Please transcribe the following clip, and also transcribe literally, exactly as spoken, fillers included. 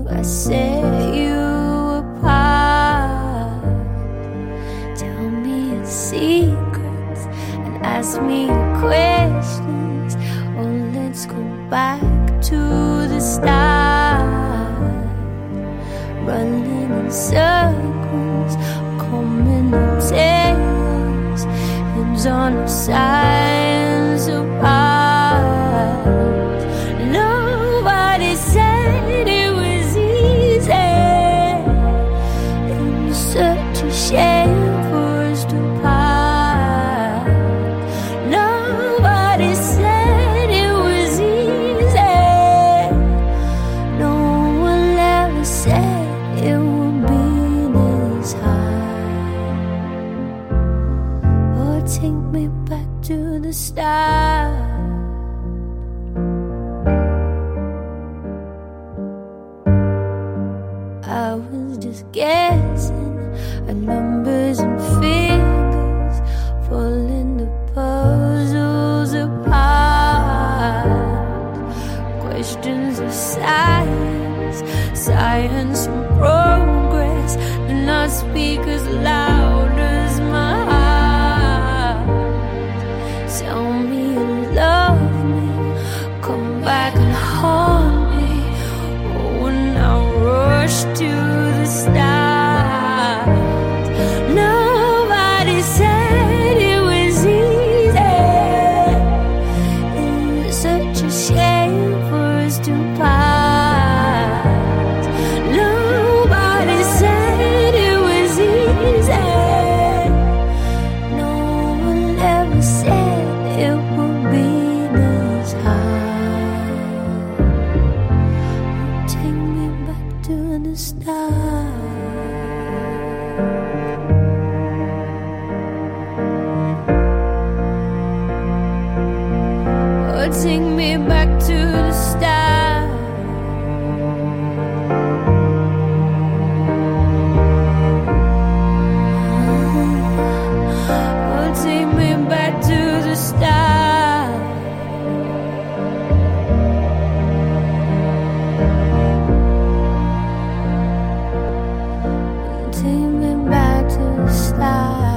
I set you apart. Tell me your secrets and ask me your questions. Oh, let's go back to the start. Running in circles, coming up tails, heads on our sides apart. Nobody said it was easy. It was such a shame for us to part. Nobody said it was easy. No one ever said it would be this hard. Oh, take me back to the start. I was just guessing at numbers and figures, falling the puzzles apart. Questions of science, science and progress do not speak as loud as my heart. Tell me you love me, come back and haunt me. Oh, and I'll rush to the start. Nobody said it was easy. It was such a shame for us to part. Nobody said it was easy. No one ever said it would be this hard. Take me back to the start. Oh, take me back to the start. Oh, take me back to the start. Take me back to the start.